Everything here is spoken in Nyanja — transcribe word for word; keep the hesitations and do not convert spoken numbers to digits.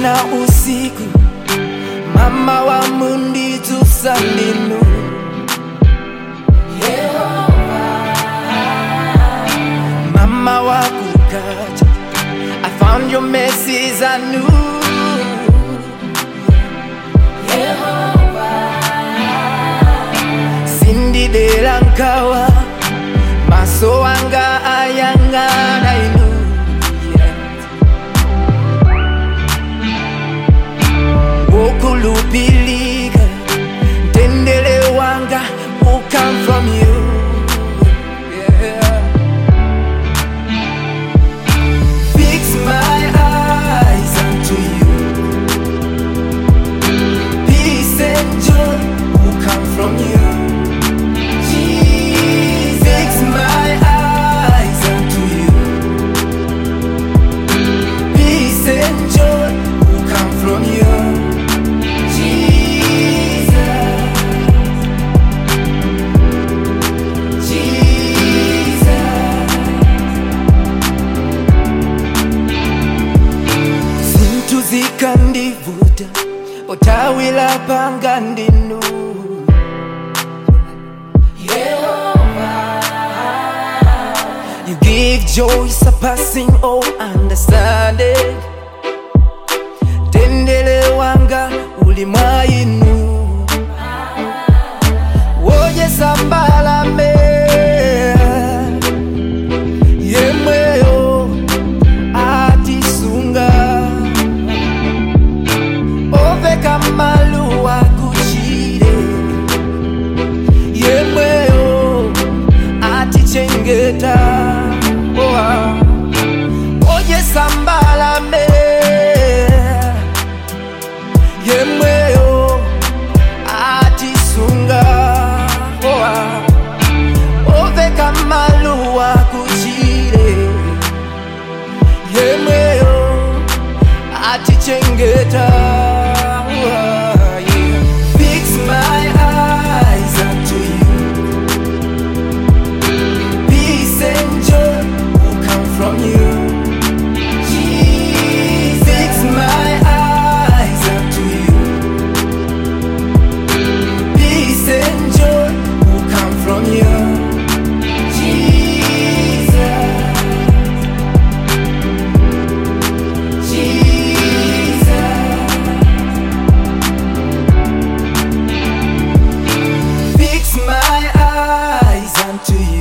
mchana usiku, mama wa mundi tusandinu. Mama wa kukacha, I found your messes I knew. Cindy de lankawa, maso anga ayanga nainu. Wokulupilika, tendele wanga will come from you. Yeah. Fix my eyes unto you. Peace and joy will come from you. Jesus. Fix my eyes unto you. Peace and joy will come from you. Zikandivuta otawila panga ndinu. You give joy surpassing all understanding. Tendele wanga ulimwainu. Oye sambala me yemweyo atisunga. Kamalu wakuchire yemweyo atichengeta. Oye sambala me yemweyo atisunga. Ove kamalu wakuchire yemweyo atichengeta. Fix my eyes unto you. Peace and joy will come from you. Jesus. Fix my eyes unto you. Peace and joy will come from you. To you.